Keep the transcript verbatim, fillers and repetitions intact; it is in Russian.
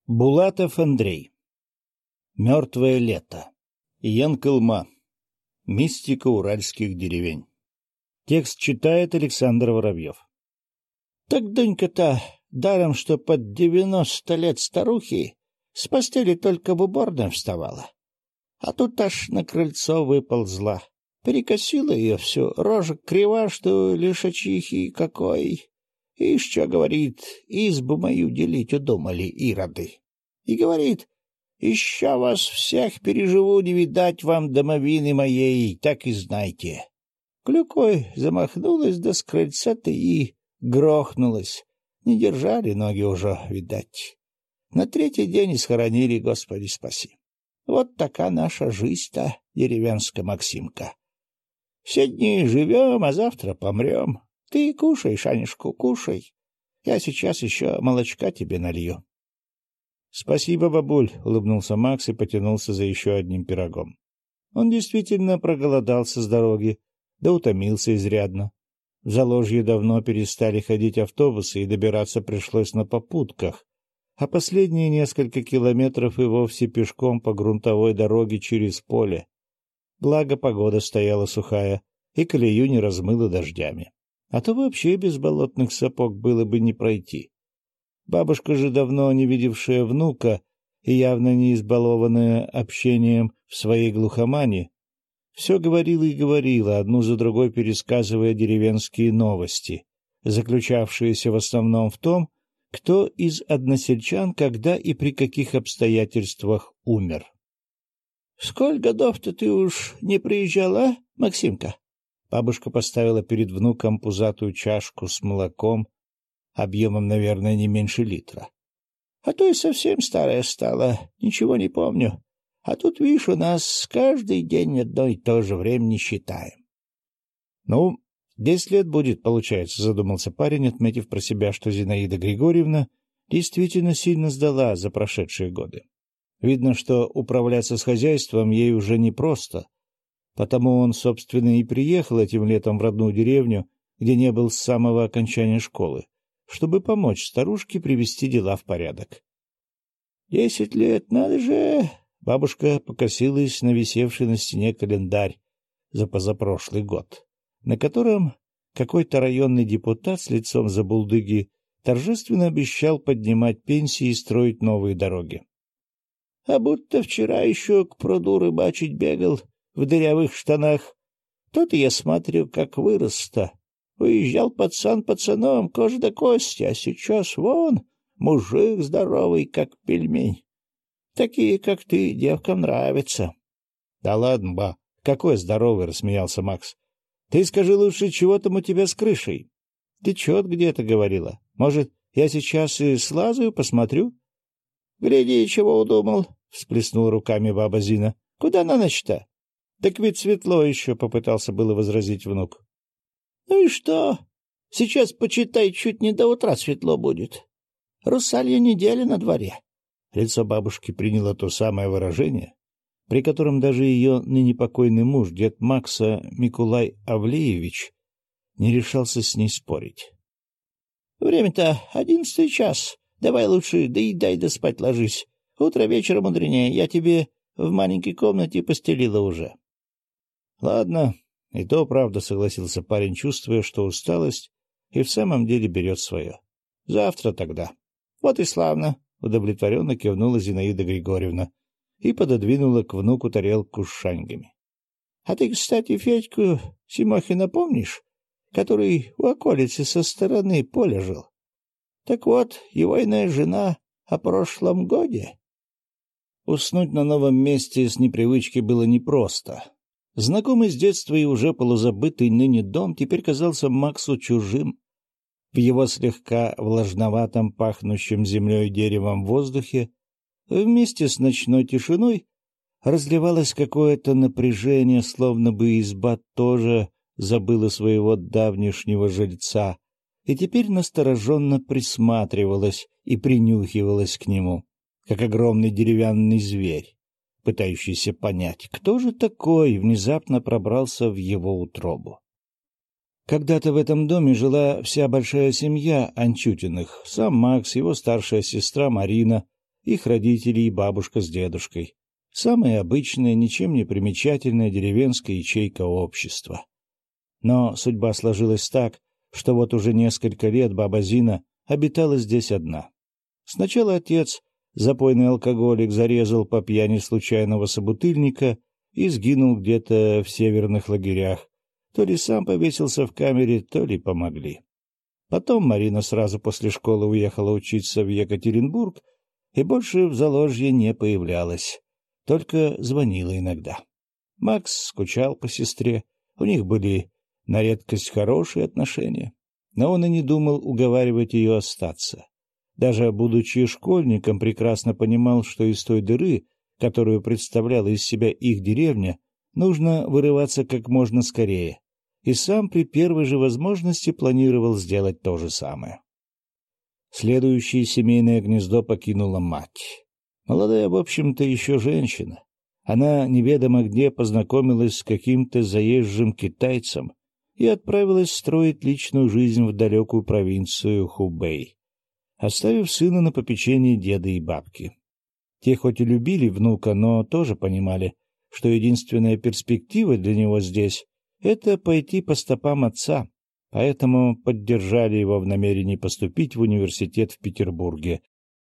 Булатов Андрей. Мертвое лето. Янкылма. Мистика уральских деревень. Текст читает Александр Воробьев. Так Дунька-то, даром что под девяносто лет старухи, с постели только в уборной вставала. А тут аж на крыльцо выползла. Перекосила ее всю, рожа крива, что лишачихи какой. Ишь, что говорит, избу мою делить удумали ироды. И говорит, еще вас всех переживу, не видать вам домовины моей, так и знайте. Клюкой замахнулась, да с крыльца-то и грохнулась. Не держали ноги уже, видать. На третий день и схоронили, Господи спаси. Вот такая наша жизнь-то, деревенская Максимка. Все дни живем, а завтра помрем. Ты кушай, Шанишку, кушай. Я сейчас еще молочка тебе налью. — Спасибо, бабуль, — улыбнулся Макс и потянулся за еще одним пирогом. Он действительно проголодался с дороги, да утомился изрядно. В Заложье давно перестали ходить автобусы, и добираться пришлось на попутках, а последние несколько километров и вовсе пешком по грунтовой дороге через поле. Благо погода стояла сухая, и колею не размыло дождями. А то вообще без болотных сапог было бы не пройти. Бабушка же, давно не видевшая внука и явно не избалованная общением в своей глухомане, все говорила и говорила, одну за другой пересказывая деревенские новости, заключавшиеся в основном в том, кто из односельчан когда и при каких обстоятельствах умер. — Сколько годов-то ты уж не приезжала, Максимка? Бабушка поставила перед внуком пузатую чашку с молоком, объемом, наверное, не меньше литра. — А то и совсем старая стала, ничего не помню. А тут, видишь, у нас каждый день одно и то же время не считаем. — Ну, десять лет будет, получается, — задумался парень, отметив про себя, что Зинаида Григорьевна действительно сильно сдала за прошедшие годы. Видно, что управляться с хозяйством ей уже непросто. Потому он, собственно, и приехал этим летом в родную деревню, где не был с самого окончания школы, чтобы помочь старушке привести дела в порядок. — Десять лет, надо же! — бабушка покосилась на висевший на стене календарь за позапрошлый год, на котором какой-то районный депутат с лицом забулдыги торжественно обещал поднимать пенсии и строить новые дороги. — А будто вчера еще к пруду рыбачить бегал в дырявых штанах. Тот я смотрю, как вырос-то. Уезжал пацан пацаном, кожа до кости, а сейчас вон мужик здоровый, как пельмень. Такие, как ты, девкам нравятся. — Да ладно, ба, какой здоровый, — рассмеялся Макс. — Ты скажи лучше, чего там у тебя с крышей? Ты чет где-то говорила. Может, я сейчас и слазаю, посмотрю? — Гляди, чего удумал, — всплеснула руками баба Зина. — Куда на ночь-то? — Так ведь светло еще, — попытался было возразить внук. — Ну и что? Сейчас, почитай, чуть не до утра светло будет. Русалья неделя на дворе. Лицо бабушки приняло то самое выражение, при котором даже ее ныне покойный муж, дед Макса Микулай Авлеевич, не решался с ней спорить. — Время-то одиннадцатый час. Давай лучше доедай да спать ложись. Утро вечера мудренее. Я тебе в маленькой комнате постелила уже. — Ладно, и то правда, — согласился парень, чувствуя, что усталость и в самом деле берет свое. — Завтра тогда. — Вот и славно, — удовлетворенно кивнула Зинаида Григорьевна и пододвинула к внуку тарелку с шаньгами. — А ты, кстати, Федьку Симохина помнишь, который у околицы со стороны поля жил? Так вот, его иная жена о прошлом годе. Уснуть на новом месте с непривычки было непросто. Знакомый с детства и уже полузабытый ныне дом теперь казался Максу чужим. В его слегка влажноватом, пахнущем землей и деревом воздухе вместе с ночной тишиной разливалось какое-то напряжение, словно бы изба тоже забыла своего давнешнего жильца и теперь настороженно присматривалась и принюхивалась к нему, как огромный деревянный зверь, пытающийся понять, кто же такой внезапно пробрался в его утробу. Когда-то в этом доме жила вся большая семья Анчутиных, сам Макс, его старшая сестра Марина, их родители и бабушка с дедушкой. Самая обычная, ничем не примечательная деревенская ячейка общества. Но судьба сложилась так, что вот уже несколько лет баба Зина обитала здесь одна. Сначала отец, запойный алкоголик, зарезал по пьяни случайного собутыльника и сгинул где-то в северных лагерях. То ли сам повесился в камере, то ли помогли. Потом Марина сразу после школы уехала учиться в Екатеринбург и больше в Заложье не появлялась, только звонила иногда. Макс скучал по сестре, у них были на редкость хорошие отношения, но он и не думал уговаривать ее остаться. Даже будучи школьником, прекрасно понимал, что из той дыры, которую представляла из себя их деревня, нужно вырываться как можно скорее, и сам при первой же возможности планировал сделать то же самое. Следующее семейное гнездо покинула мать. Молодая, в общем-то, еще женщина. Она неведомо где познакомилась с каким-то заезжим китайцем и отправилась строить личную жизнь в далекую провинцию Хубэй, оставив сына на попечении деда и бабки. Те хоть и любили внука, но тоже понимали, что единственная перспектива для него здесь — это пойти по стопам отца, поэтому поддержали его в намерении поступить в университет в Петербурге,